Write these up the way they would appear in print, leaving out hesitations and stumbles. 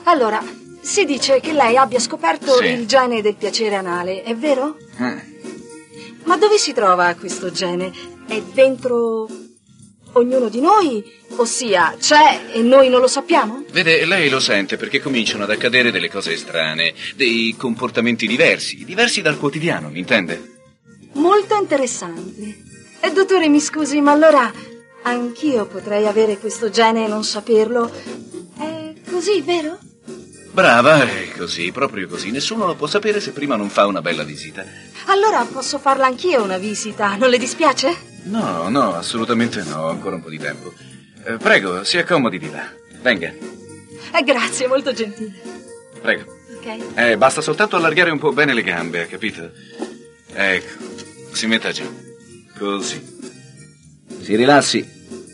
Allora, si dice che lei abbia scoperto il gene del piacere anale, è vero? Ma dove si trova questo gene? È dentro ognuno di noi? Ossia, c'è e noi non lo sappiamo? Vede, lei lo sente perché cominciano ad accadere delle cose strane, dei comportamenti diversi dal quotidiano, mi intende? Molto interessante. Dottore, mi scusi, ma allora anch'io potrei avere questo gene e non saperlo? È così, vero? Brava, è così, proprio così. Nessuno lo può sapere se prima non fa una bella visita. Allora posso farla anch'io una visita, non le dispiace? No, assolutamente no, ho ancora un po' di tempo. Prego, si accomodi di là. Venga. Grazie, molto gentile. Prego. Ok. Basta soltanto allargare un po' bene le gambe, ha capito? Ecco, si metta giù. Così. Si rilassi.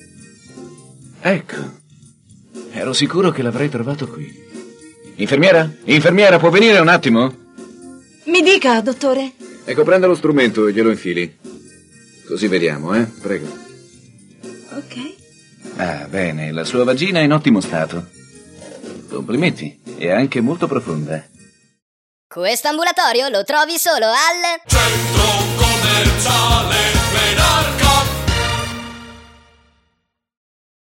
Ecco. Ero sicuro che l'avrei trovato qui. Infermiera, può venire un attimo? Mi dica, dottore. Ecco, prenda lo strumento e glielo infili. Così vediamo, prego. Ok. Ah, bene, la sua vagina è in ottimo stato. Complimenti, è anche molto profonda. Questo ambulatorio lo trovi solo al Centro Commerciale Menarca.